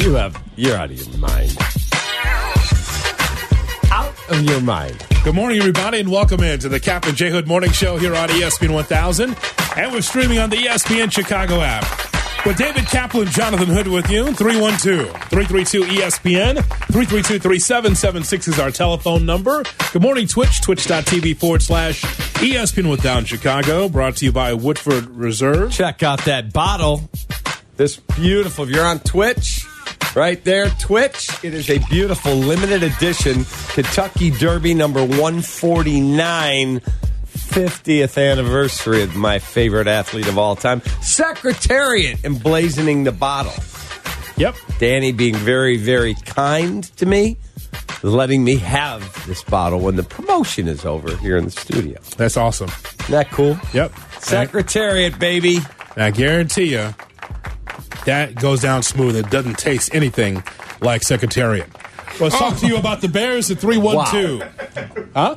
You're out of your mind. Out of your mind. Good morning, everybody, and welcome into the Cap and J Hood Morning Show here on ESPN 1000. And we're streaming on the ESPN Chicago app. With David Kaplan, Jonathan Hood with you. 312-332-ESPN. 332-3776 is our telephone number. Good morning, Twitch. Twitch.tv/ESPN with Down Chicago. Brought to you by Woodford Reserve. Check out that bottle. This beautiful. If you're on Twitch, right there, Twitch. It is a beautiful limited edition Kentucky Derby number 149. 50th anniversary of my favorite athlete of all time, Secretariat, emblazoning the bottle. Yep. Danny being very, very kind to me, letting me have this bottle when the promotion is over here in the studio. That's awesome. Isn't that cool? Yep. Secretariat, baby. I guarantee you that goes down smooth. It doesn't taste anything like Secretariat. Let's talk to you about the Bears at 312. Wow. Huh?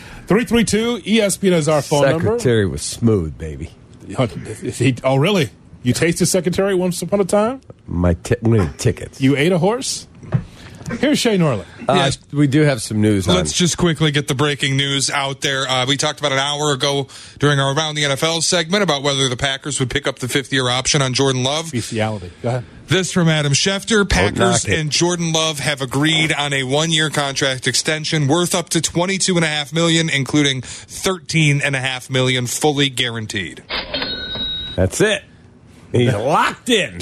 332-ESPN is our phone number. Secretary was smooth, baby. Oh, really? You tasted Secretary once upon a time? Winning tickets. You ate a horse? Here's Shay Norland. Yes. We do have some news on. Let's just quickly get the breaking news out there. We talked about an hour ago during our Around the NFL segment about whether the Packers would pick up the fifth-year option on Jordan Love. Bestiality. Go ahead. This from Adam Schefter. Packers and Jordan Love have agreed on a one-year contract extension worth up to $22.5 million, including $13.5 million fully guaranteed. That's it. He's locked in.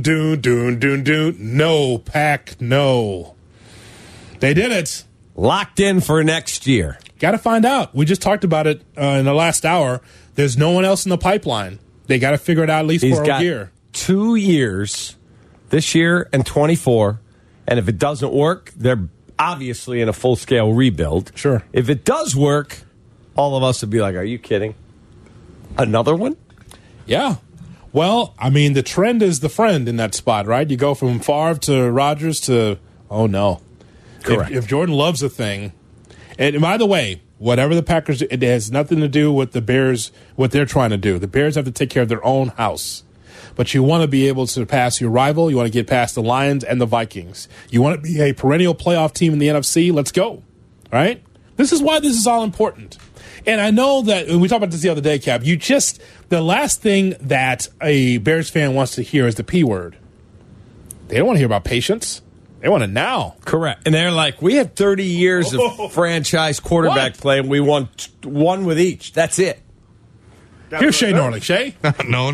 Doon. No, Pack, no. They did it. Locked in for next year. Got to find out. We just talked about it in the last hour. There's no one else in the pipeline. They got to figure it out at least for a year. 2 years, this year and 24. And if it doesn't work, they're obviously in a full-scale rebuild. Sure. If it does work, all of us would be like, are you kidding? Another one? Yeah. Well, I mean, the trend is the friend in that spot, right? You go from Favre to Rodgers to, oh, no. Correct. If Jordan loves a thing, and by the way, whatever the Packers do, it has nothing to do with the Bears, what they're trying to do. The Bears have to take care of their own house. But you want to be able to pass your rival. You want to get past the Lions and the Vikings. You want to be a perennial playoff team in the NFC. Let's go. All right? This is why this is all important. And I know that, and we talked about this the other day, Cap, the last thing that a Bears fan wants to hear is the P word. They don't want to hear about patience. They want it now. Correct. And they're like, we have 30 years of franchise quarterback play, and we won one with each. That's it. Here's Shay Norling. Shay? No.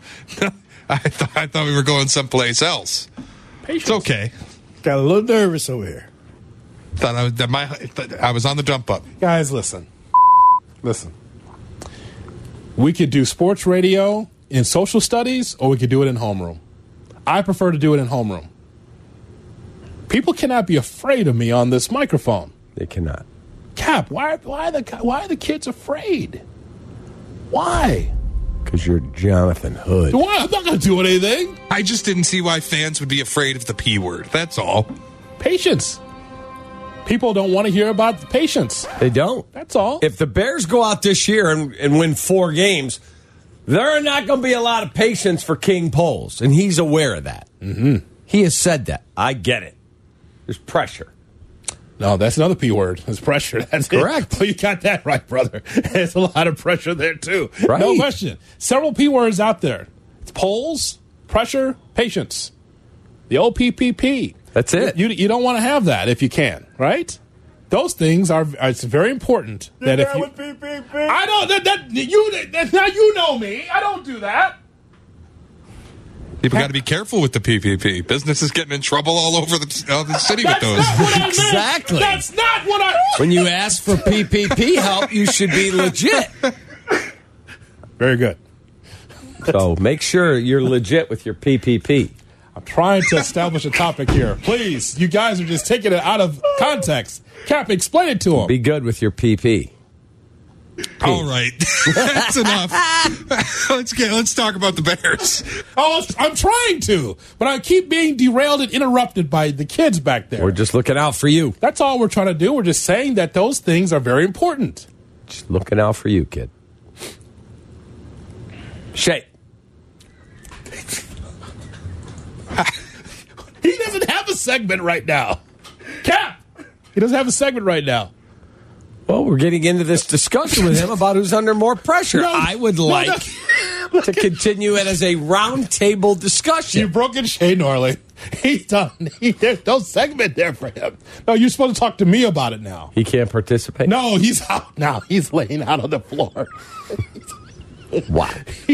I thought we were going someplace else. Patience. It's okay. Got a little nervous over here. I was on the jump up. Guys, listen. We could do sports radio in social studies, or we could do it in homeroom. I prefer to do it in homeroom. People cannot be afraid of me on this microphone. They cannot. Cap, why are the kids afraid? Why? Because you're Jonathan Hood. Why? I'm not going to do anything. I just didn't see why fans would be afraid of the P word. That's all. Patience. People don't want to hear about the patience. They don't. That's all. If the Bears go out this year and win 4 games, there are not going to be a lot of patience for King Poles, and he's aware of that. Mm-hmm. He has said that. I get it. There's pressure. No, that's another P word. It's pressure. That's correct. Well, you got that right, brother. There's a lot of pressure there, too. Right. No question. Several P words out there. It's polls, pressure, patience. The OPPP. That's it. You don't want to have that if you can, right? Those things it's very important that if you. PPP. I don't. Now you know me. I don't do that. People got to be careful with the PPP. Business is getting in trouble all over the city with those. Not what I meant. Exactly. That's not what I. When you ask for PPP help, you should be legit. Very good. So make sure you're legit with your PPP. I'm trying to establish a topic here. Please, you guys are just taking it out of context. Cap, explain it to him. Be good with your PP. All right, that's enough. Let's talk about the Bears. Oh, I'm trying to, but I keep being derailed and interrupted by the kids back there. We're just looking out for you. That's all we're trying to do. We're just saying that those things are very important. Just looking out for you, kid. Shay. He doesn't segment right now. Cap! He doesn't have a segment right now. Well, we're getting into this discussion with him about who's under more pressure. I would like to continue it as a roundtable discussion. You broke in Shane Norley. He's done. There's no segment there for him. No, you're supposed to talk to me about it now. He can't participate? No, he's out now. He's laying out on the floor. Wow.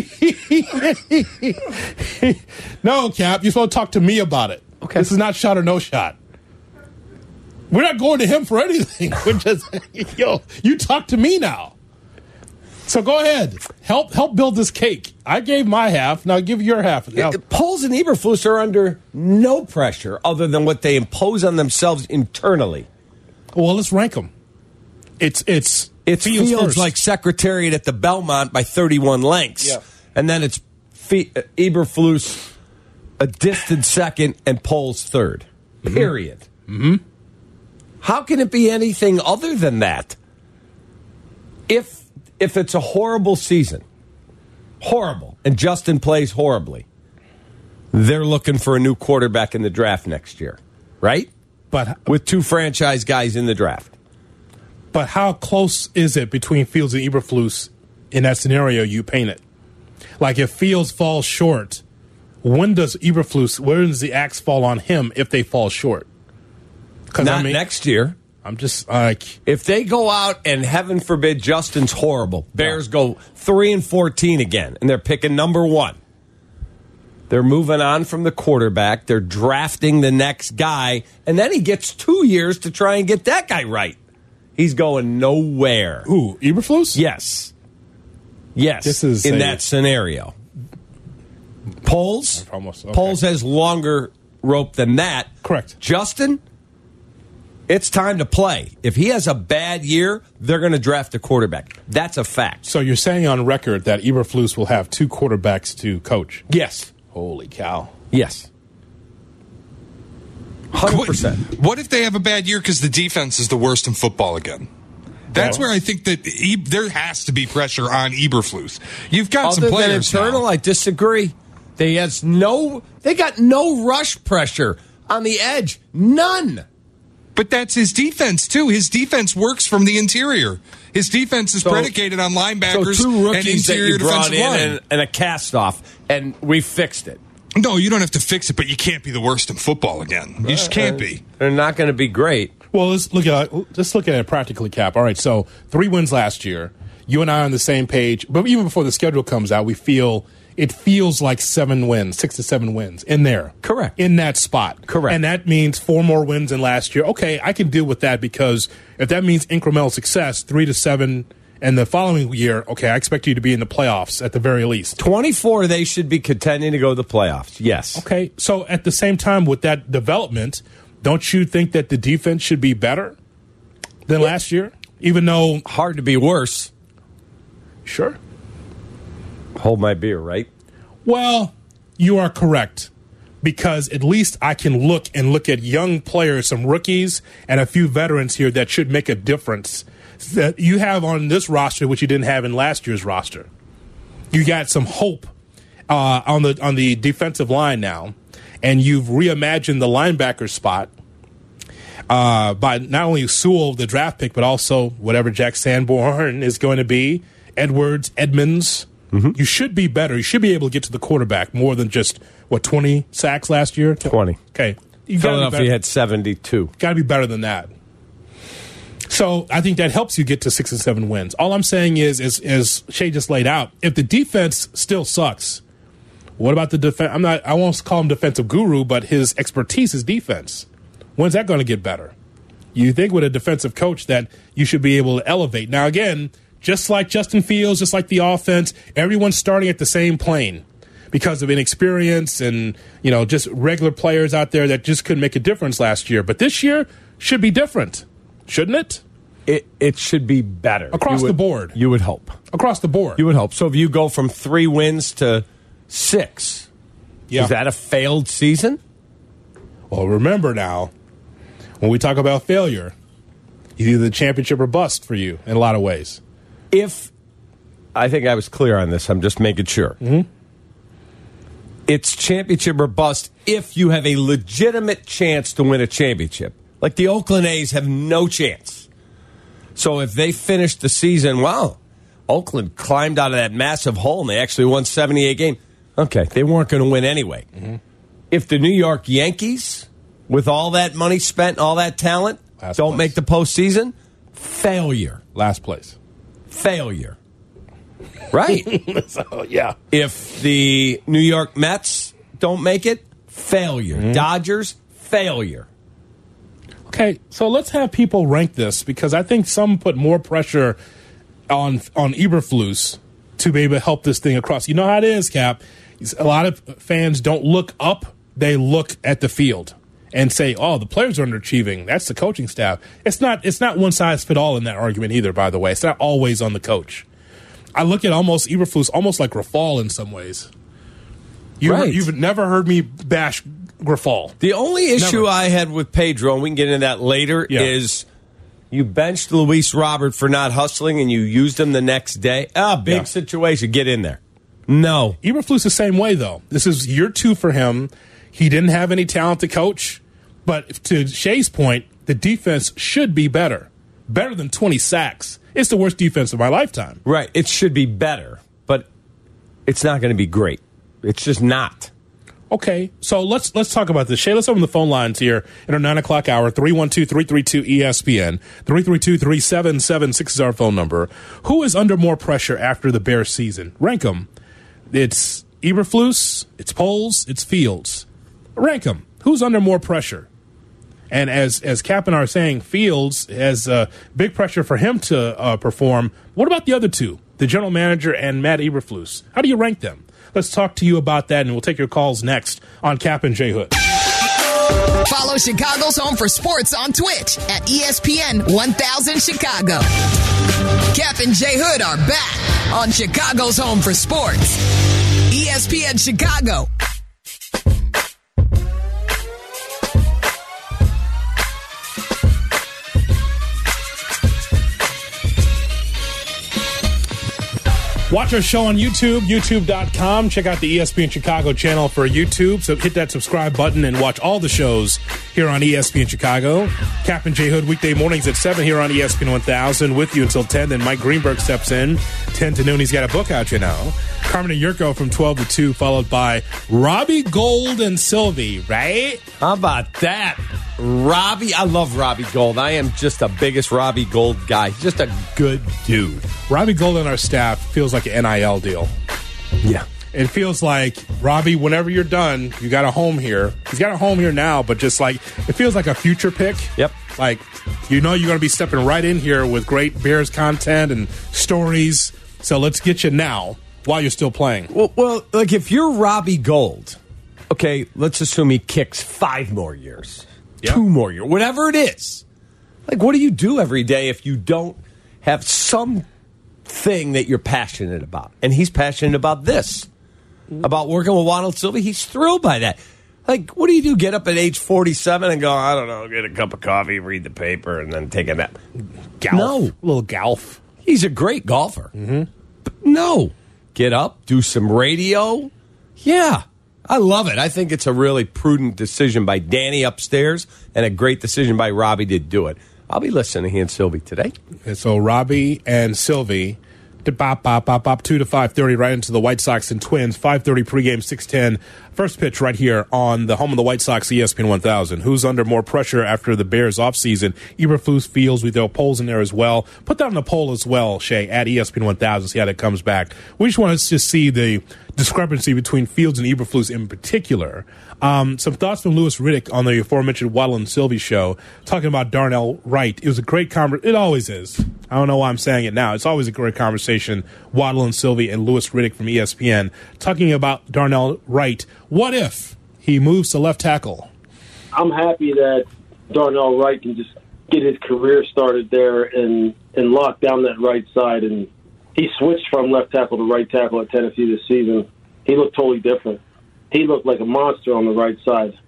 No, Cap, you're supposed to talk to me about it. Okay. This is not shot or no shot. We're not going to him for anything. We're just, you talk to me now. So go ahead. Help build this cake. I gave my half. Now give your half. Poles and Eberflus are under no pressure other than what they impose on themselves internally. Well, let's rank them. It feels like Secretariat at the Belmont by 31 lengths. Yeah. And then it's Eberflus a distant second and Poles third. Period. Mm-hmm. How can it be anything other than that? If it's a horrible season, horrible, and Justin plays horribly, they're looking for a new quarterback in the draft next year, right? But with 2 franchise guys in the draft. But how close is it between Fields and Eberflus in that scenario you painted? Like if Fields falls short, when does the axe fall on him if they fall short? Not next year. I'm just like, if they go out and heaven forbid Justin's horrible, Bears go 3-14 again, and they're picking number 1. They're moving on from the quarterback. They're drafting the next guy, and then he gets 2 years to try and get that guy right. He's going nowhere. Who, Eberflus? Yes. This is in that scenario. Poles? Okay. Poles has longer rope than that. Correct. Justin? It's time to play. If he has a bad year, they're going to draft a quarterback. That's a fact. So you're saying on record that Eberflus will have 2 quarterbacks to coach? Yes. Holy cow. Yes. 100%. What if they have a bad year because the defense is the worst in football again? That's where I think that there has to be pressure on Eberflus. You've got some players internal, now. I disagree. They got no rush pressure on the edge. None. But that's his defense, too. His defense works from the interior. His defense is predicated on linebackers so 2 rookies and interior that you brought defensive line. and a cast-off, and we fixed it. No, you don't have to fix it, but you can't be the worst in football again. You just can't be. They're not going to be great. Well, let's look at it practically, Cap. All right, so 3 wins last year. You and I are on the same page. But even before the schedule comes out, it feels like 7 wins, 6 to 7 wins in there. Correct. In that spot. Correct. And that means 4 more wins than last year. Okay, I can deal with that because if that means incremental success, 3 to 7, and the following year, okay, I expect you to be in the playoffs at the very least. 24, they should be contending to go to the playoffs. Yes. Okay, so at the same time with that development, don't you think that the defense should be better than last year? Even though... Hard to be worse. Sure. Hold my beer, right? Well, you are correct. Because at least I can look at young players, some rookies, and a few veterans here that should make a difference. That you have on this roster, which you didn't have in last year's roster. You got some hope on the defensive line now, and you've reimagined the linebacker spot by not only Sewell, the draft pick, but also whatever Jack Sanborn is going to be, Edmonds. Mm-hmm. You should be better. You should be able to get to the quarterback more than just, 20 sacks last year? 20. Okay. Philadelphia had 72. Got to be better than that. So I think that helps you get to 6 and 7 wins. All I'm saying is, as Shay just laid out, if the defense still sucks, what about the defense? I won't call him defensive guru, but his expertise is defense. When's that going to get better? You think with a defensive coach that you should be able to elevate. Now, again, just like Justin Fields, just like the offense, everyone's starting at the same plane because of inexperience and, just regular players out there that just couldn't make a difference last year. But this year should be different, shouldn't it? It should be better. Across the board. You would hope. Across the board. You would hope. So if you go from 3 wins to 6, is that a failed season? Well, remember now, when we talk about failure, it's either the championship or bust for you in a lot of ways. I think I was clear on this, I'm just making sure. Mm-hmm. It's championship or bust if you have a legitimate chance to win a championship. Like the Oakland A's have no chance. So if they finish the season, wow, Oakland climbed out of that massive hole and they actually won 78 games. Okay, they weren't going to win anyway. Mm-hmm. If the New York Yankees, with all that money spent, all that talent, don't make the postseason, failure. Last place. Failure. Right. So, yeah. If the New York Mets don't make it, failure. Mm-hmm. Dodgers, failure. Okay, so let's have people rank this because I think some put more pressure on Eberflus to be able to help this thing across. You know how it is, Cap. A lot of fans don't look up. They look at the field and say, oh, the players are underachieving. That's the coaching staff. It's not one size fit all in that argument either, by the way. It's not always on the coach. I look at Eberflus almost like Grafal in some ways. You've never heard me bash Grafal. The only issue I had with Pedro, and we can get into that later, is you benched Luis Robert for not hustling and you used him the next day. Big situation. Get in there. No. Eberflus the same way, though. This is year 2 for him. He didn't have any talent to coach. But to Shay's point, the defense should be better. Better than 20 sacks. It's the worst defense of my lifetime. Right. It should be better, but it's not going to be great. It's just not. Okay, so let's talk about this. Shay, let's open the phone lines here in our 9 o'clock hour. 312-332-ESPN. 332-3776 is our phone number. Who is under more pressure after the Bears season? Rank them. It's Eberflus, it's Poles, it's Fields. Rank them. Who's under more pressure? And as Cap and I are saying, Fields has big pressure for him to perform. What about the other two, the general manager and Matt Eberflus? How do you rank them? Let's talk to you about that, and we'll take your calls next on Cap and J Hood. Follow Chicago's Home for Sports on Twitch at ESPN 1000 Chicago. Cap and J Hood are back on Chicago's Home for Sports. ESPN Chicago. Watch our show on YouTube, youtube.com. Check out the ESPN Chicago channel for YouTube. So hit that subscribe button and watch all the shows here on ESPN Chicago. Cap and J Hood weekday mornings at 7 here on ESPN 1000 with you until 10. Then Mike Greenberg steps in 10 to noon. He's got a book out, you know. Carmen and Yurko from 12 to 2, followed by Robbie Gould and Sylvie, right? How about that? Robbie, I love Robbie Gould. I am just the biggest Robbie Gould guy. He's just a good dude. Robbie Gould on our staff feels like an NIL deal. Yeah. It feels like, Robbie, whenever you're done, you got a home here. He's got a home here now, but just like, it feels like a future pick. Yep. Like, you know you're going to be stepping right in here with great Bears content and stories. So let's get you now while you're still playing. Well, like if you're Robbie Gould, okay, let's assume he kicks 5 more years. Yep. 2 more years, whatever it is. Like, what do you do every day if you don't have something that you're passionate about? And he's passionate about this, about working with Waddle and Sylvie. He's thrilled by that. Like, what do you do? Get up at age 47 and go, I don't know, get a cup of coffee, read the paper, and then take a nap? Golf. No. A little golf. He's a great golfer. Mm-hmm. But no. Get up, do some radio. Yeah. I love it. I think it's a really prudent decision by Danny upstairs and a great decision by Robbie to do it. I'll be listening to he and Sylvie today. And so Robbie and Sylvie, 2 to 5:30, right into the White Sox and Twins. 5:30 pregame, 6:10. First pitch right here on the home of the White Sox, ESPN 1000. Who's under more pressure after the Bears offseason? Eberflus, Fields. We throw polls in there as well. Put that on the poll as well, Shay, at ESPN 1000. See how that comes back. We just want to see the discrepancy between Fields and Eberflus in particular. Some thoughts from Louis Riddick on the aforementioned Waddle and Sylvie show, talking about Darnell Wright. It was a great conversation. It always is. I don't know why I'm saying it now. It's always a great conversation. Waddle and Sylvie and Louis Riddick from ESPN talking about Darnell Wright. What if he moves to left tackle? I'm happy that Darnell Wright can just get his career started there and lock down that right side. And he switched from left tackle to right tackle at Tennessee this season. He looked totally different. He looked like a monster on the right side.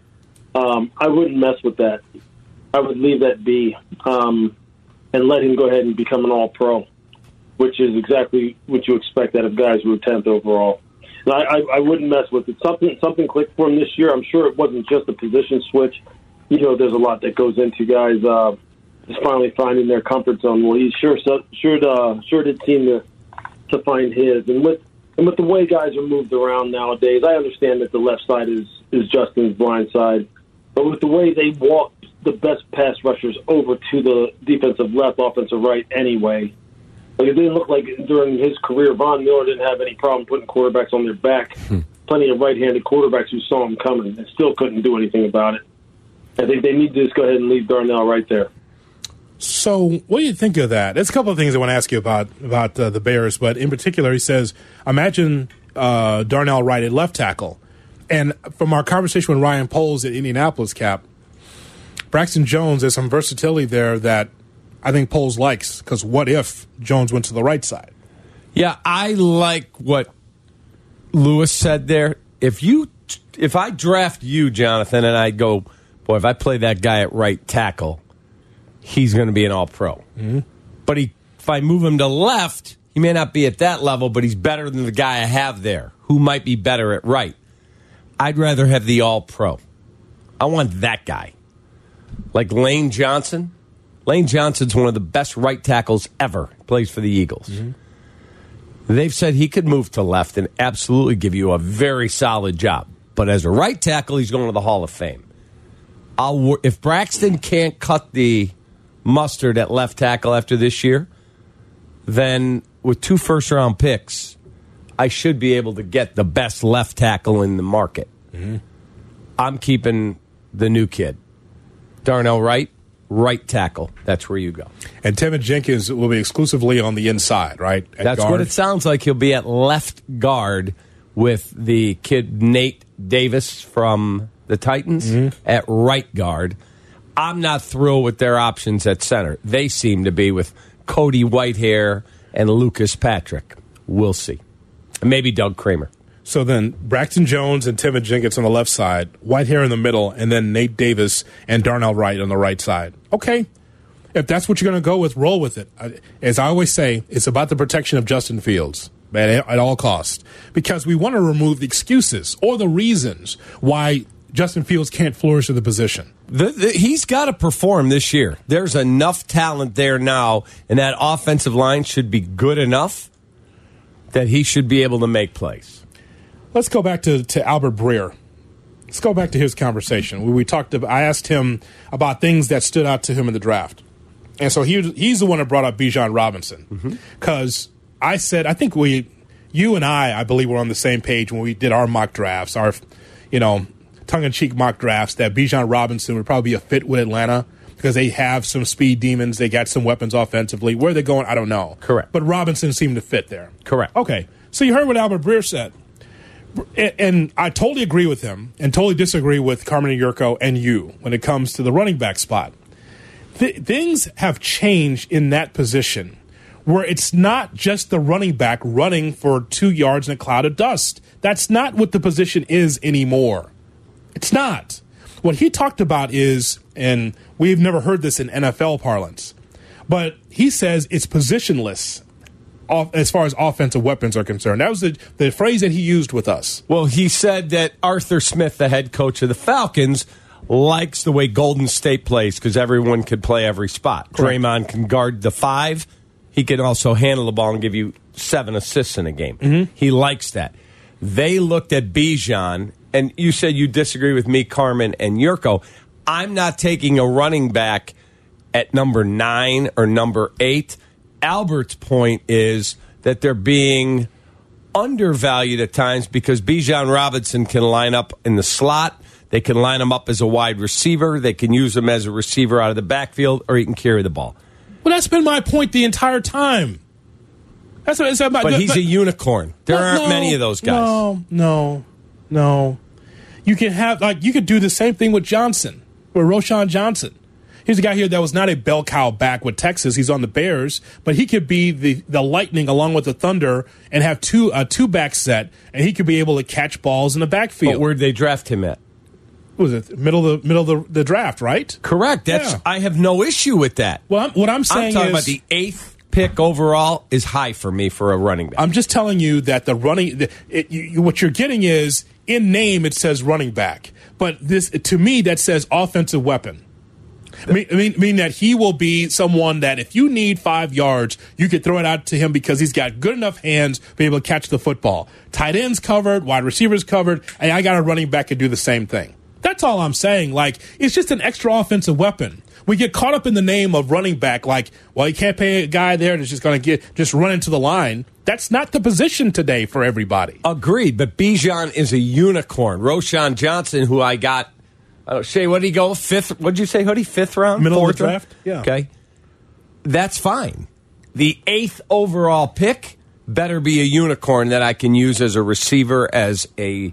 I wouldn't mess with that. I would leave that be and let him go ahead and become an all-pro, which is exactly what you expect out of guys who are 10th overall. I wouldn't mess with it. Something clicked for him this year. I'm sure it wasn't just a position switch. You know, there's a lot that goes into guys just finally finding their comfort zone. Well, he sure did seem to find his. And with the way guys are moved around nowadays, I understand that the left side is Justin's blind side. But with the way they walk the best pass rushers over to the defensive left, offensive right anyway, like it didn't look like during his career, Von Miller didn't have any problem putting quarterbacks on their back. Plenty of right-handed quarterbacks who saw him coming and still couldn't do anything about it. I think they need to just go ahead and leave Darnell right there. So what do you think of that? There's a couple of things I want to ask you about the Bears, but in particular, he says, imagine Darnell Wright at left tackle. And from our conversation with Ryan Poles at Indianapolis, Cap, Braxton Jones, there's some versatility there that I think Poles likes, because what if Jones went to the right side? Yeah, I like what Lewis said there. If I draft you, Jonathan, and I go, boy, if I play that guy at right tackle, he's going to be an all-pro. Mm-hmm. But if I move him to left, he may not be at that level, but he's better than the guy I have there, who might be better at right. I'd rather have the all-pro. I want that guy. Like Lane Johnson. Lane Johnson's one of the best right tackles ever. Plays for the Eagles. Mm-hmm. They've said he could move to left and absolutely give you a very solid job. But as a right tackle, he's going to the Hall of Fame. If Braxton can't cut the mustard at left tackle after this year, then with 2 first-round picks, I should be able to get the best left tackle in the market. Mm-hmm. I'm keeping the new kid. Darnell Wright, right tackle. That's where you go. And Tevin Jenkins will be exclusively on the inside, right? That's guard. What it sounds like. He'll be at left guard with the kid Nate Davis from the Titans at right guard. I'm not thrilled with their options at center. They seem to be with Cody Whitehair and Lucas Patrick. We'll see. And maybe Doug Kramer. So then Braxton Jones and Tevin Jenkins on the left side, Whitehair in the middle, and then Nate Davis and Darnell Wright on the right side. Okay. If that's what you're going to go with, roll with it. As I always say, it's about the protection of Justin Fields at all costs. Because we want to remove the excuses or the reasons why Justin Fields can't flourish in the position. He's got to perform this year. There's enough talent there now, and that offensive line should be good enough that he should be able to make plays. Let's go back to Albert Breer. Let's go back to his conversation. I asked him about things that stood out to him in the draft. And so he's the one that brought up Bijan Robinson. Because I said, I think you and I believe, were on the same page when we did our mock drafts, our, tongue-in-cheek mock drafts, that Bijan Robinson would probably be a fit with Atlanta because they have some speed demons. They got some weapons offensively. Where they're going, I don't know. Correct. But Robinson seemed to fit there. Correct. Okay. So you heard what Albert Breer said. And I totally agree with him and totally disagree with Carmen Yurko and you when it comes to the running back spot. Things have changed in that position where it's not just the running back running for 2 yards in a cloud of dust. That's not what the position is anymore. It's not. What he talked about is, and we've never heard this in NFL parlance, but he says it's positionless as far as offensive weapons are concerned. That was the phrase that he used with us. Well, he said that Arthur Smith, the head coach of the Falcons, likes the way Golden State plays because everyone can play every spot. Correct. Draymond can guard the 5. He can also handle the ball and give you 7 assists in a game. Mm-hmm. He likes that. They looked at Bijan, and you said you disagree with me, Carmen, and Yurko. I'm not taking a running back at number 9 or number 8. Albert's point is that they're being undervalued at times because Bijan Robinson can line up in the slot. They can line him up as a wide receiver. They can use him as a receiver out of the backfield, or he can carry the ball. Well, that's been my point the entire time. But he's a unicorn. There aren't many of those guys. No. You could do the same thing with Johnson, with Roschon Johnson. Here's a guy here that was not a bell cow back with Texas. He's on the Bears, but he could be the Lightning along with the Thunder and have a two-back set, and he could be able to catch balls in the backfield. But where'd they draft him at? Was it middle of the draft, right? Correct. I have no issue with that. Well, what I'm saying I'm talking about the 8th pick overall is high for me for a running back. I'm just telling you that what you're getting is, in name, it says running back. But this, to me, that says offensive weapon. I mean that he will be someone that if you need 5 yards, you could throw it out to him because he's got good enough hands to be able to catch the football. Tight ends covered, wide receivers covered, and I got a running back to do the same thing. That's all I'm saying. Like, it's just an extra offensive weapon. We get caught up in the name of running back, like, well, you can't pay a guy there that's just going to just run into the line. That's not the position today for everybody. Agreed, but Bijan is a unicorn. Roschon Johnson, who I got, Shay, what did he go? Fifth? What did you say, Hoodie? Fifth round? Middle Fourth of the draft? Yeah. Okay. That's fine. The 8th overall pick better be a unicorn that I can use as a receiver, as a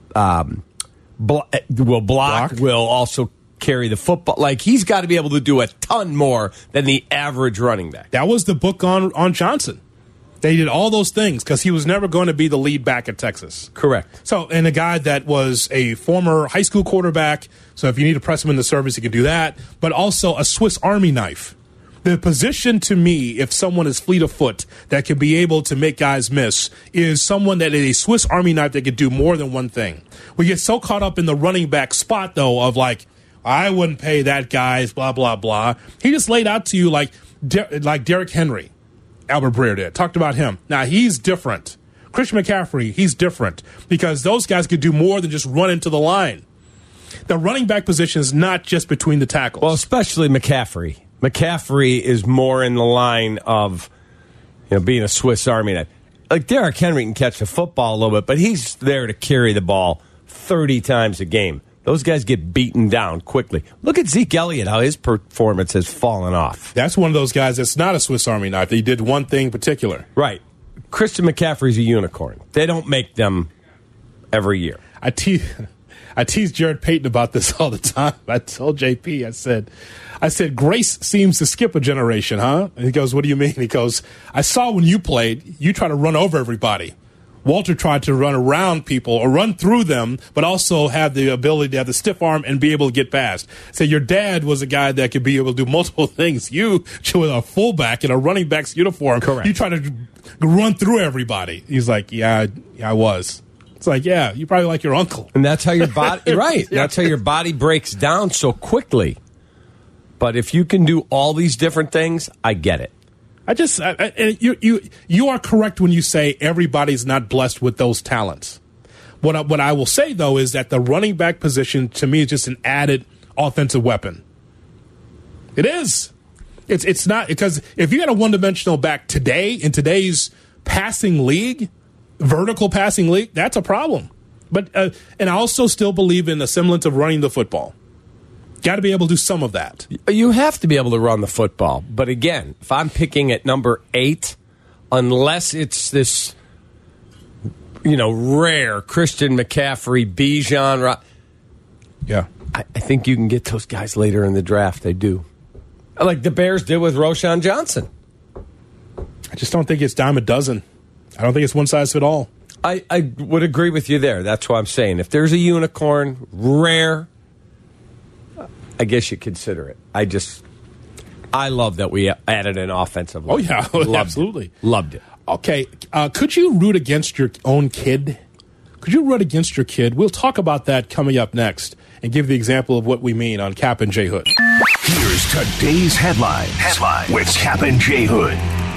will block, will also carry the football. Like, he's got to be able to do a ton more than the average running back. That was the book on Johnson. They did all those things because he was never going to be the lead back at Texas. Correct. So, and a guy that was a former high school quarterback, so if you need to press him in the service, he can do that, but also a Swiss Army knife. The position, to me, if someone is fleet of foot that can be able to make guys miss, is someone that is a Swiss Army knife that can do more than one thing. We get so caught up in the running back spot, though, of like, I wouldn't pay that guy, blah, blah, blah. He just laid out to you like Derrick Henry, Albert Breer did. Talked about him. Now, he's different. Christian McCaffrey, he's different because those guys could do more than just run into the line. The running back position is not just between the tackles. Well, especially McCaffrey. McCaffrey is more in the line of, being a Swiss Army knife. Like, Derrick Henry can catch the football a little bit, but he's there to carry the ball 30 times a game. Those guys get beaten down quickly. Look at Zeke Elliott, how his performance has fallen off. That's one of those guys that's not a Swiss Army knife. He did one thing in particular. Right. Christian McCaffrey's a unicorn. They don't make them every year. I tease Jared Payton about this all the time. I told JP, I said, Grace seems to skip a generation, huh? And he goes, what do you mean? He goes, I saw when you played, you try to run over everybody. Walter tried to run around people or run through them, but also have the ability to have the stiff arm and be able to get past. So your dad was a guy that could be able to do multiple things. You, with a fullback in a running back's uniform, correct, you try to run through everybody. He's like, yeah, I was. It's like, yeah, you probably like your uncle. And that's how your body, right, that's how your body breaks down so quickly. But if you can do all these different things, I get it. You are correct when you say everybody's not blessed with those talents. What I will say, though, is that the running back position, to me, is just an added offensive weapon. It is. It's not, because if you got a one-dimensional back today, in today's passing league, vertical passing league, that's a problem. But and I also still believe in the semblance of running the football. Got to be able to do some of that. You have to be able to run the football. But again, if I'm picking at number 8, unless it's this, rare Christian McCaffrey, Bijan, yeah, I think you can get those guys later in the draft. They do. Like the Bears did with Roschon Johnson. I just don't think it's dime a dozen. I don't think it's one size fits all. I would agree with you there. That's what I'm saying. If there's a unicorn, rare, I guess you consider it. I love that we added an offensive line. Oh, yeah. Absolutely. Loved it. Okay. Could you root against your own kid? Could you root against your kid? We'll talk about that coming up next and give the example of what we mean on Cap and J. Hood. Here's today's headlines with Cap and J. Hood.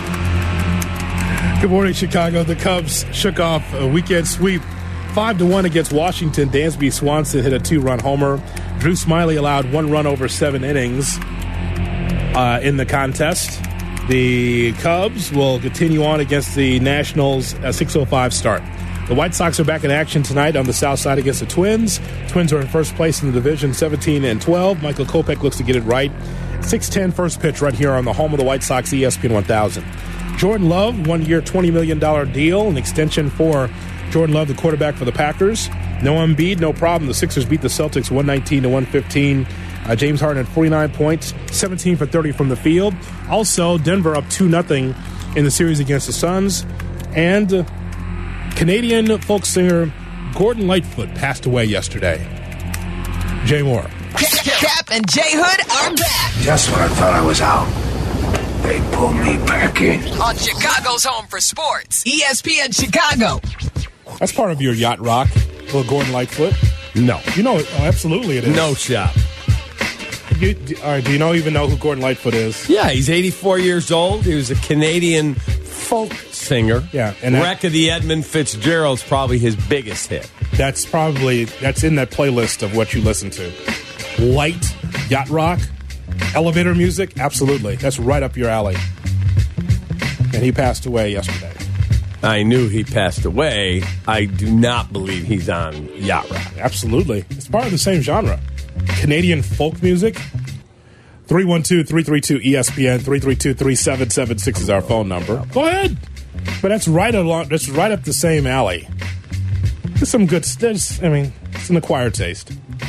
Good morning, Chicago. The Cubs shook off a weekend sweep 5-1 against Washington. Dansby Swanson hit a 2-run homer. Drew Smyly allowed 1 run over 7 innings in the contest. The Cubs will continue on against the Nationals, a 6:05 start. The White Sox are back in action tonight on the south side against the Twins. Twins are in first place in the division, 17-12. Michael Kopech looks to get it right. 6:10 first pitch right here on the home of the White Sox, ESPN 1000. Jordan Love, 1 year, $20 million deal, an extension for Jordan Love, the quarterback for the Packers. No Embiid, no problem. The Sixers beat the Celtics 119-115. James Harden had 49 points, 17 for 30 from the field. Also, Denver up 2-0 in the series against the Suns. And Canadian folk singer Gordon Lightfoot passed away yesterday. Jay Moore. Cap and J. Hood are back. Just when I thought I was out, They pull me back in. On Chicago's Home for Sports, ESPN Chicago. That's part of your yacht rock, little Gordon Lightfoot. No. You know it. Oh, absolutely it is. No shot. All right, do you even know who Gordon Lightfoot is? Yeah, he's 84 years old. He was a Canadian folk singer. Yeah, and Wreck of the Edmund Fitzgerald's probably his biggest hit. That's in that playlist of what you listen to. Light, yacht rock, elevator music, absolutely. That's right up your alley. And he passed away yesterday. I knew he passed away. I do not believe he's on yacht rock. Absolutely. It's part of the same genre. Canadian folk music. 312-332-ESPN, 332-3776 is our phone number. Go ahead. But that's right up the same alley. There's some good it's an acquired taste.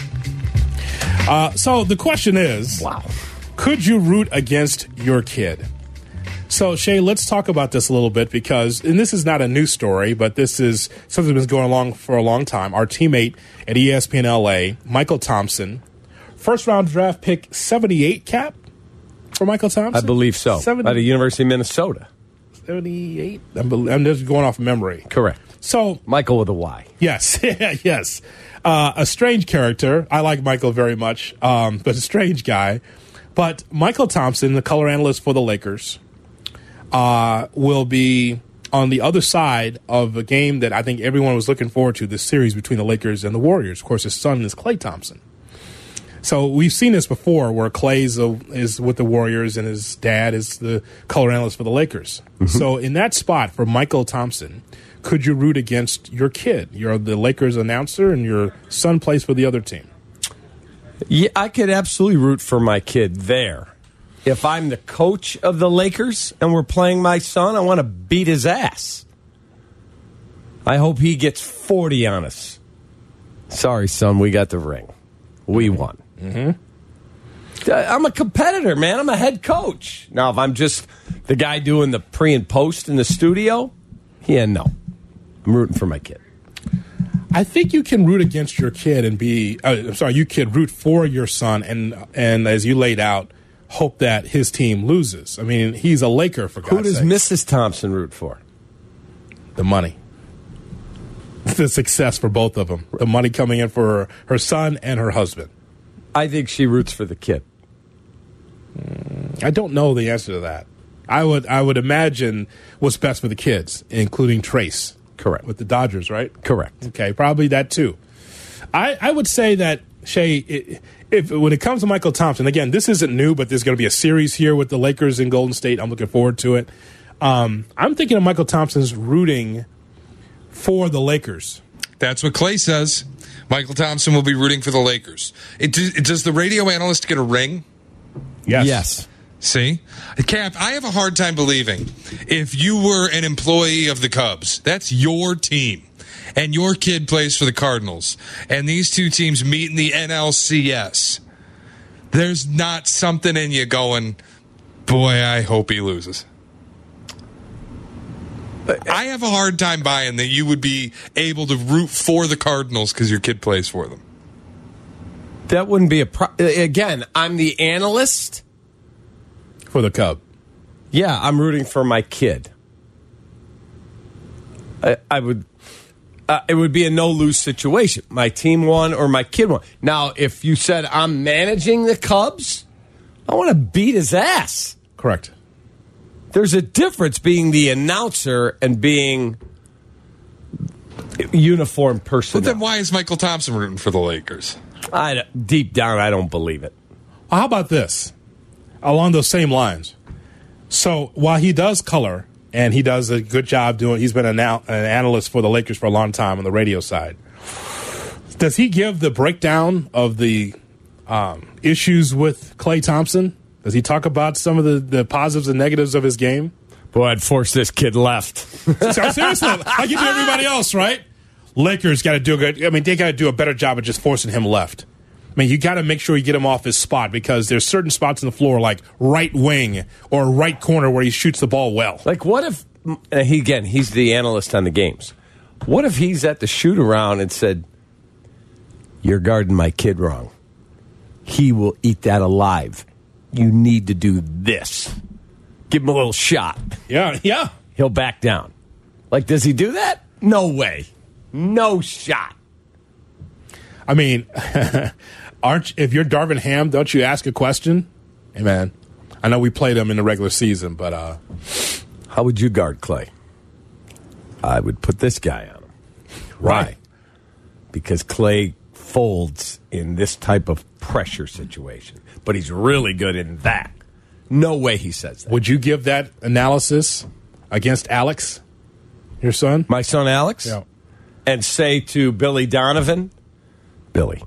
So the question is, wow, could you root against your kid? So, Shay, let's talk about this a little bit and this is not a new story, but this is something that's been going along for a long time. Our teammate at ESPN LA, Michael Thompson, first-round draft pick 78 cap for Michael Thompson? I believe so. At the University of Minnesota. 78? I'm just going off memory. Correct. So Michael with a Y. Yes, yes. A strange character. I like Michael very much, but a strange guy. But Michael Thompson, the color analyst for the Lakers, will be on the other side of a game that I think everyone was looking forward to, this series between the Lakers and the Warriors. Of course, his son is Klay Thompson. So we've seen this before where Klay is with the Warriors and his dad is the color analyst for the Lakers. Mm-hmm. So in that spot for Michael Thompson, could you root against your kid? You're the Lakers announcer and your son plays for the other team. Yeah, I could absolutely root for my kid there. If I'm the coach of the Lakers and we're playing my son, I want to beat his ass. I hope he gets 40 on us. Sorry, son, we got the ring. We won. Mm-hmm. I'm a competitor, man. I'm a head coach. Now, if I'm just the guy doing the pre and post in the studio, no. I'm rooting for my kid. I think you can root against your kid and you could root for your son and as you laid out, hope that his team loses. I mean, he's a Laker, for God's sake. Who does Mrs. Thompson root for? The money. The success for both of them. The money coming in for her son and her husband. I think she roots for the kid. I don't know the answer to that. I would imagine what's best for the kids, including Trace. Correct. With the Dodgers, right? Correct. Okay, probably that too. I would say that, Shay, when it comes to Michael Thompson, again, this isn't new, but there's going to be a series here with the Lakers in Golden State. I'm looking forward to it. I'm thinking of Michael Thompson's rooting for the Lakers. That's what Klay says. Michael Thompson will be rooting for the Lakers. Does the radio analyst get a ring? Yes. See? Cap, I have a hard time believing if you were an employee of the Cubs, that's your team, and your kid plays for the Cardinals, and these two teams meet in the NLCS, there's not something in you going, boy, I hope he loses. I have a hard time buying that you would be able to root for the Cardinals because your kid plays for them. That wouldn't be again, I'm the analyst. For the Cub. Yeah, I'm rooting for my kid. I would. It would be a no-lose situation. My team won or my kid won. Now, if you said I'm managing the Cubs, I want to beat his ass. Correct. There's a difference being the announcer and being uniform personnel. But then why is Michael Thompson rooting for the Lakers? Deep down, I don't believe it. Well, how about this? Along those same lines. So while he does color, and he does a good job doing, he's been an analyst for the Lakers for a long time on the radio side. Does he give the breakdown of the issues with Klay Thompson? Does he talk about some of the positives and negatives of his game? Boy, I'd force this kid left. Seriously, like you do everybody else, right? Lakers got to do they got to do a better job of just forcing him left. I mean, you got to make sure you get him off his spot because there's certain spots in the floor like right wing or right corner where he shoots the ball well. Like what if, he's the analyst on the games. What if he's at the shoot around and said, you're guarding my kid wrong. He will eat that alive. You need to do this. give him a little shot. Yeah. He'll back down. Like, does he do that? No way. No shot. I mean, if you're Darvin Ham, don't you ask a question? Hey, man, I know we played him in the regular season, but how would you guard Clay? I would put this guy on him. Why? Because Clay folds in this type of pressure situation, but he's really good in that. No way he says that. Would you give that analysis against Alex, your son? My son Alex? Yeah. And say to Billy Donovan, Billy,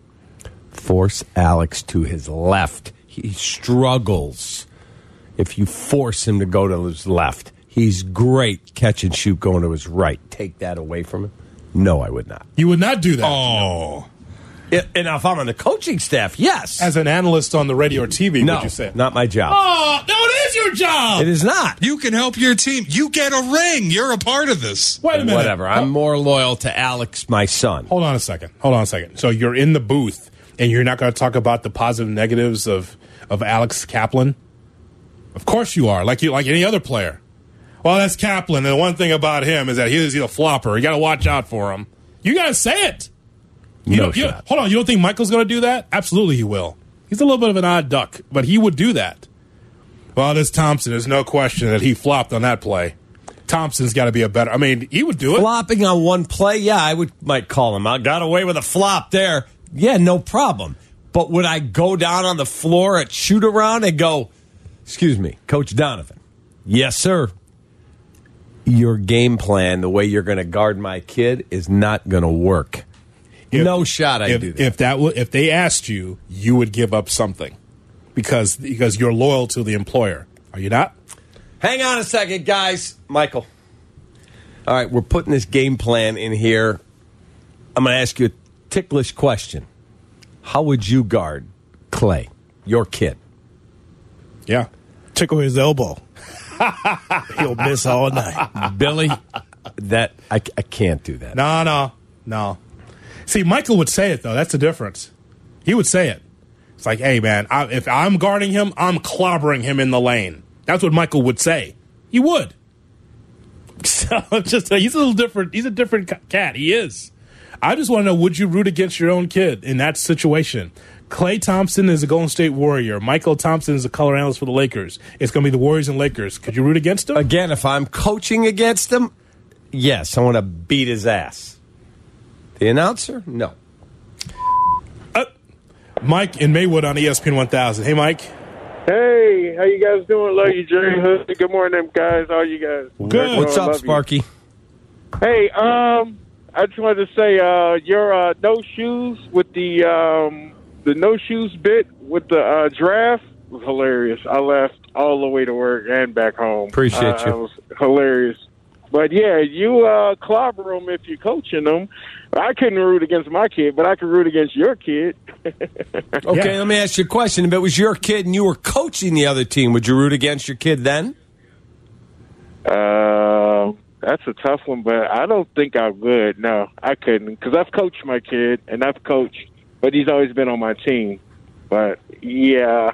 force Alex to his left. He struggles if you force him to go to his left. He's great catch and shoot going to his right. Take that away from him? No, I would not. You would not do that. Oh. And if I'm on the coaching staff, yes. As an analyst on the radio or TV, no, would you say? Not my job. Oh, no, it is your job. It is not. You can help your team. You get a ring. You're a part of this. Wait a minute. Whatever. I'm more loyal to Alex, my son. Hold on a second. So you're in the booth, and you're not going to talk about the positive and negatives of Alex Kaplan? Of course you are, like any other player. Well, that's Kaplan, and the one thing about him is that he's a flopper. You got to watch out for him. You got to say it. Hold on. You don't think Michael's going to do that? Absolutely, he will. He's a little bit of an odd duck, but he would do that. Well, this Thompson, there's no question that he flopped on that play. Thompson's got to be a better. I mean, he would do it. Flopping on one play, yeah, might call him. I got away with a flop there. Yeah, no problem. But would I go down on the floor at shoot around and go, excuse me, Coach Donovan? Yes, sir. Your game plan, the way you're going to guard my kid, is not going to work. No shot I'd do that. If they asked you, you would give up something because you're loyal to the employer. Are you not? Hang on a second, guys. Michael. All right, we're putting this game plan in here. I'm going to ask you a ticklish question. How would you guard Clay, your kid? Yeah. Tickle his elbow. He'll miss all night. Billy, I can't do that. No. See, Michael would say it, though. That's the difference. He would say it. It's like, hey, man, if I'm guarding him, I'm clobbering him in the lane. That's what Michael would say. He would. So he's a little different. He's a different cat. He is. I just want to know, would you root against your own kid in that situation? Klay Thompson is a Golden State Warrior. Michael Thompson is a color analyst for the Lakers. It's going to be the Warriors and Lakers. Could you root against him? Again, if I'm coaching against him, yes, I want to beat his ass. The announcer? No. Mike in Maywood on ESPN 1000. Hey, Mike. Hey, how you guys doing? Love you, Jerry Hood. Good morning, guys. How are you guys? Good. What's up, Sparky? Hey, I just wanted to say your no shoes with the no shoes bit with the draft was hilarious. I laughed all the way to work and back home. Appreciate you. It was hilarious. But, yeah, you clobber them if you're coaching them. I couldn't root against my kid, but I could root against your kid. Okay, Let me ask you a question. If it was your kid and you were coaching the other team, would you root against your kid then? That's a tough one, but I don't think I would. No, I couldn't, because I've coached my kid, and but he's always been on my team. But, yeah.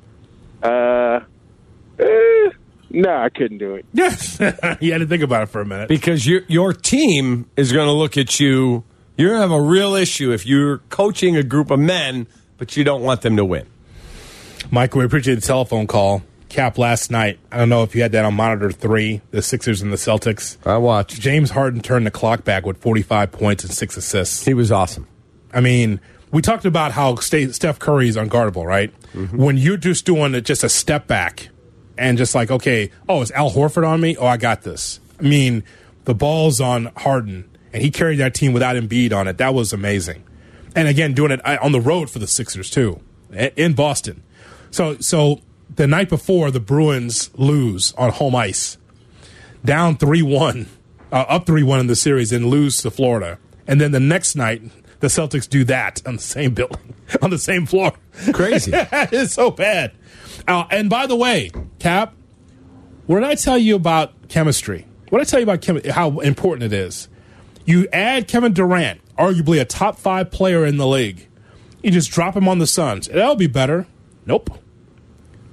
No, I couldn't do it. Yes. You had to think about it for a minute. Because your team is going to look at you. You're going to have a real issue if you're coaching a group of men, but you don't want them to win. Michael, we appreciate the telephone call. Cap, last night, I don't know if you had that on monitor 3, the Sixers and the Celtics. I watched. James Harden turned the clock back with 45 points and 6 assists. He was awesome. I mean, we talked about how Steph Curry is unguardable, right? Mm-hmm. When you're just doing just a step back and just like, okay, is Al Horford on me? Oh, I got this. I mean, the ball's on Harden, and he carried that team without Embiid on it. That was amazing. And again, doing it on the road for the Sixers, too, in Boston. So the night before, the Bruins lose on home ice, down 3-1, up 3-1 in the series, and lose to Florida. And then the next night, the Celtics do that on the same building, on the same floor. Crazy. It's so bad. And by the way, Cap, what did I tell you about chemistry? What did I tell you about how important it is? You add Kevin Durant, arguably a top 5 player in the league. You just drop him on the Suns. That'll be better. Nope.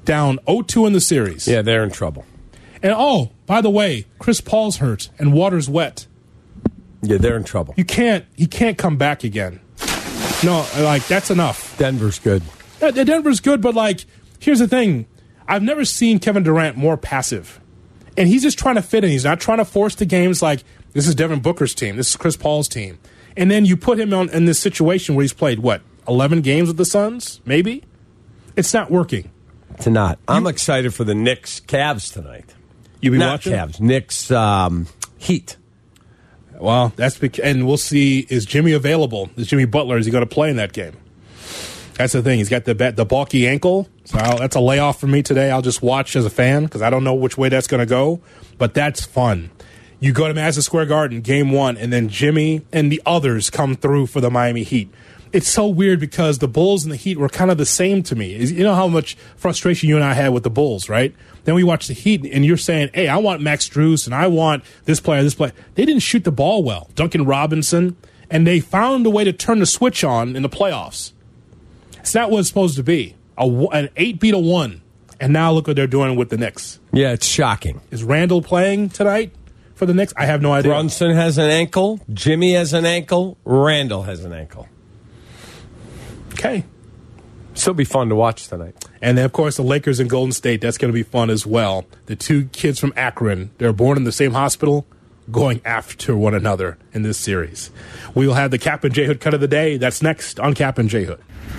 down 0-2 in the series. Yeah, they're in trouble. And, oh, by the way, Chris Paul's hurt and Water's wet. Yeah, they're in trouble. He can't come back again. No, like, that's enough. Denver's good. Yeah, Denver's good, but, like, here's the thing. I've never seen Kevin Durant more passive. And he's just trying to fit in. He's not trying to force the games like, this is Devin Booker's team. This is Chris Paul's team. And then you put him in this situation where he's played, 11 games with the Suns? Maybe? It's not working. It's not. I'm excited for the Knicks-Cavs tonight. You be Not watching? Cavs. Knicks Heat. Well, that's and we'll see, is Jimmy available? Is Jimmy Butler, is he going to play in that game? That's the thing. He's got the bulky ankle. So that's a layoff for me today. I'll just watch as a fan because I don't know which way that's going to go. But that's fun. You go to Madison Square Garden, game 1, and then Jimmy and the others come through for the Miami Heat. It's so weird because the Bulls and the Heat were kind of the same to me. You know how much frustration you and I had with the Bulls, right? Then we watch the Heat, and you're saying, hey, I want Max Strus, and I want this player. They didn't shoot the ball well. Duncan Robinson, and they found a way to turn the switch on in the playoffs. It's not what it's supposed to be. An 8-1, and now look what they're doing with the Knicks. Yeah, it's shocking. Is Randall playing tonight for the Knicks? I have no idea. Brunson has an ankle. Jimmy has an ankle. Randall has an ankle. Okay. Still be fun to watch tonight. And then, of course, the Lakers and Golden State, that's going to be fun as well. The two kids from Akron, they're born in the same hospital, going after one another in this series. We will have the Cap and J Hood cut of the day. That's next on Cap and J Hood.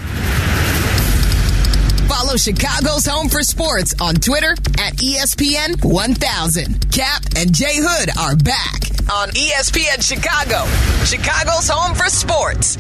Follow Chicago's Home for Sports on Twitter at ESPN 1000. Cap and J Hood are back on ESPN Chicago, Chicago's Home for Sports.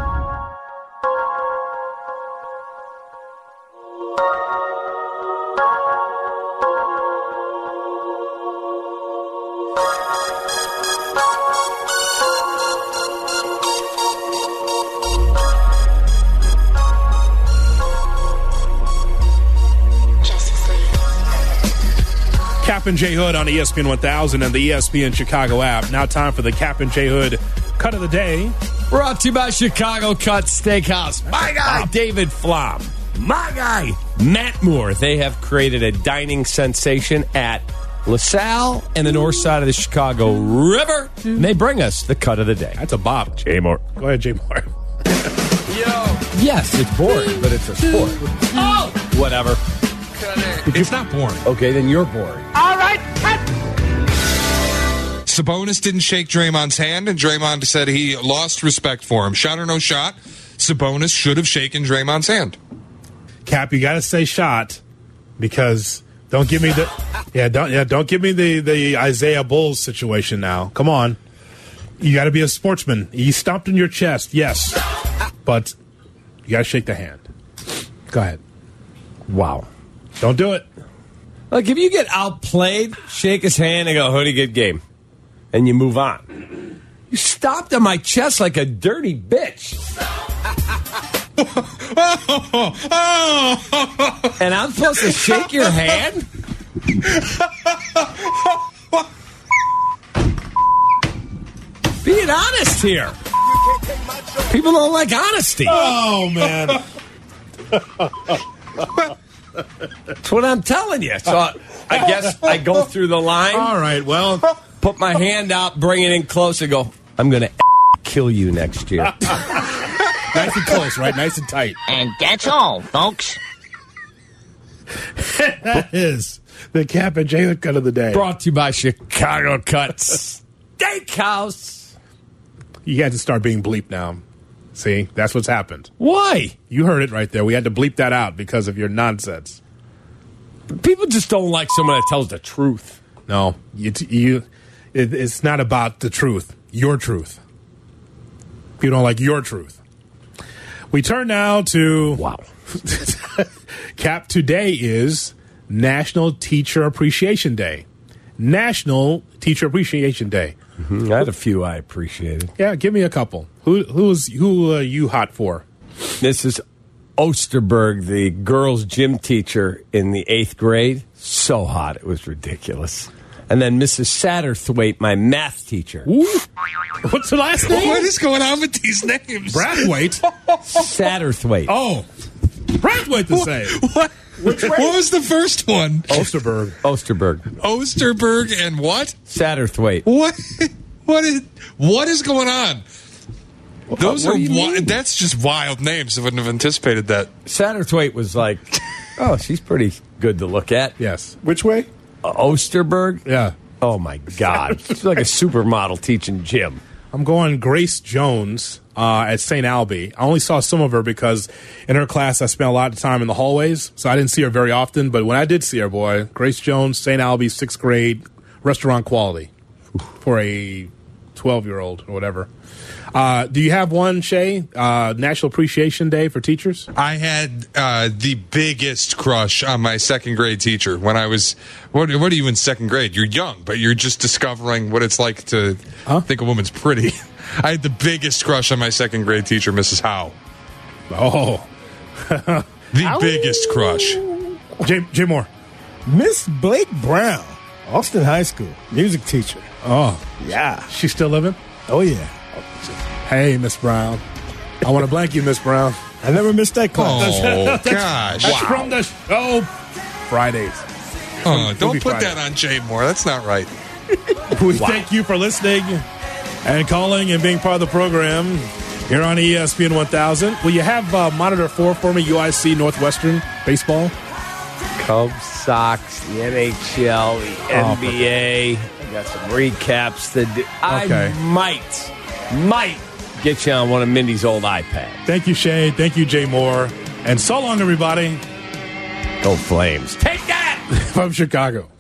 Cap and J Hood on ESPN 1000 and the ESPN Chicago app. Now time for the Cap and J Hood cut of the day. Brought to you by Chicago Cut Steakhouse. My guy, David Flom. My guy, Matt Moore. They have created a dining sensation at LaSalle and the north side of the Chicago River. And they bring us the cut of the day. That's a bop. Jay Moore. Go ahead, Jay Moore. Yes, it's boring, but it's a sport. Oh! Whatever. It's not boring. Okay, then you're boring. All right, cut. Sabonis didn't shake Draymond's hand, and Draymond said he lost respect for him. Shot or no shot, Sabonis should have shaken Draymond's hand. Cap, you got to say shot because don't give me don't give me the Isaiah Bulls situation now. Come on, you got to be a sportsman. He stomped in your chest, yes, but you got to shake the hand. Go ahead. Wow. Don't do it. Like, if you get outplayed, shake his hand and go, Hoodie, good game. And you move on. You stomped on my chest like a dirty bitch. And I'm supposed to shake your hand? Being honest here. People don't like honesty. Oh, man. That's what I'm telling you. So I guess I go through the line. All right, well. Put my hand out, bring it in close, and go, I'm going to kill you next year. Nice and close, right? Nice and tight. And that's all, folks. That is the Cap and J Hood cut of the day. Brought to you by Chicago Cuts Steakhouse. You had to start being bleeped now. See, that's what's happened. Why? You heard it right there. We had to bleep that out because of your nonsense. People just don't like someone that tells the truth. No, it's not about the truth. Your truth. People don't like your truth. We turn now to... Wow. Cap, today is National Teacher Appreciation Day. National Teacher Appreciation Day. Mm-hmm. I had a few I appreciated. Yeah, give me a couple. Who are you hot for? Mrs. Osterberg, the girls' gym teacher in the 8th grade. So hot, it was ridiculous. And then Mrs. Satterthwaite, my math teacher. Ooh. What's the last name? What is going on with these names? Brathwaite. Satterthwaite. Oh, Brathwaite to say. What? Which way? What was the first one? Osterberg. Osterberg and what? Satterthwaite. What is going on? Those what do you mean? That's just wild names. I wouldn't have anticipated that. Satterthwaite was like, oh, she's pretty good to look at. Yes. Which way? Osterberg? Yeah. Oh, my God. She's like a supermodel teaching gym. I'm going Grace Jones at St. Albee. I only saw some of her because in her class I spent a lot of time in the hallways, so I didn't see her very often. But when I did see her, boy, Grace Jones, St. Albee, 6th grade, restaurant quality for a 12-year-old or whatever. Do you have one, Shay? National Appreciation Day for teachers? I had the biggest crush on my 2nd grade teacher when I was, what are you in 2nd grade? You're young, but you're just discovering what it's like to think a woman's pretty. I had the biggest crush on my 2nd grade teacher, Mrs. Howe. Oh. The biggest crush. Jay Moore. Miss Blake Brown, Austin High School, music teacher. Oh. Yeah. She's still living? Oh, yeah. Hey, Miss Brown. I want to blank you, Miss Brown. I never missed that class. Oh, gosh. That's from the show Fridays. Oh, don't put that on Jay Moore. That's not right. We thank you for listening and calling and being part of the program here on ESPN 1000. Will you have Monitor 4 for me, UIC Northwestern baseball? Cubs, Sox, the NHL, the NBA. I got some recaps to do. I might get you on one of Mindy's old iPads. Thank you, Shay. Thank you, Jay Moore. And so long, everybody. Go Flames. Take that! From Chicago.